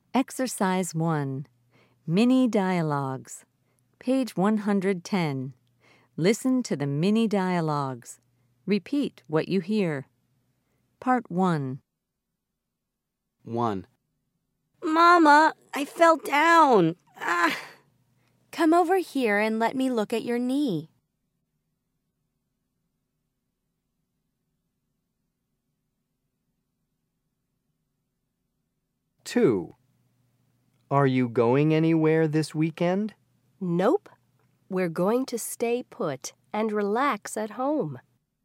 Exercise 1. Mini Dialogues. Page 110. Listen to the mini dialogues. Repeat what you hear. Part 1. 1. Mama, I fell down. Ah. Come over here and let me look at your knee. Two. Are you going anywhere this weekend? Nope. We're going to stay put and relax at home.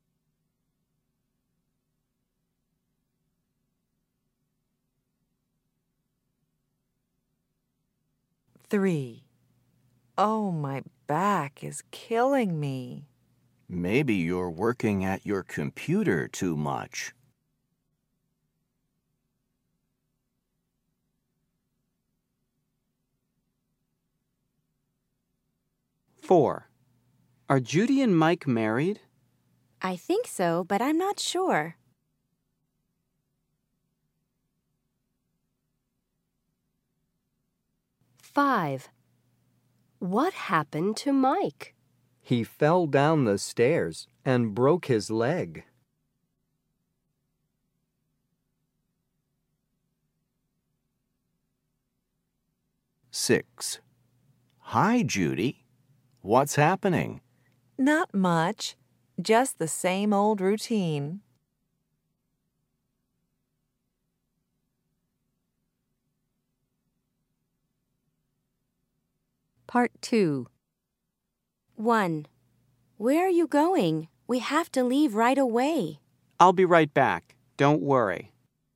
3. Oh, my back is killing me. Maybe you're working at your computer too much. 4. Are Judy and Mike married? I think so, but I'm not sure. 5. What happened to Mike? He fell down the stairs and broke his leg. 6. Hi, Judy. What's happening? Not much, just the same old routine. 2. 1. Where are you going? We have to leave right away. I'll be right back. Don't worry.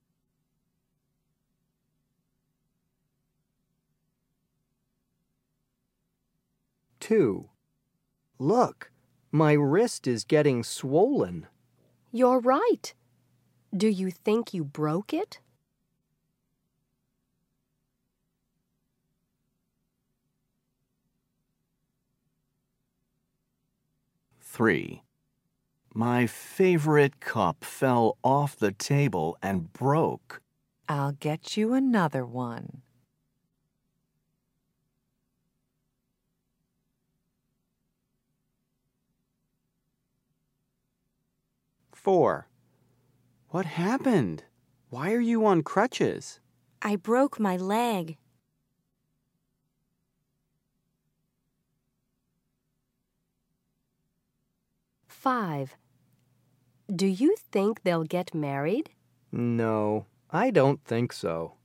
2. Look, my wrist is getting swollen. You're right. Do you think you broke it? 3. My favorite cup fell off the table and broke. I'll get you another one. 4. What happened? Why are you on crutches? I broke my leg. 5. Do you think they'll get married? No, I don't think so.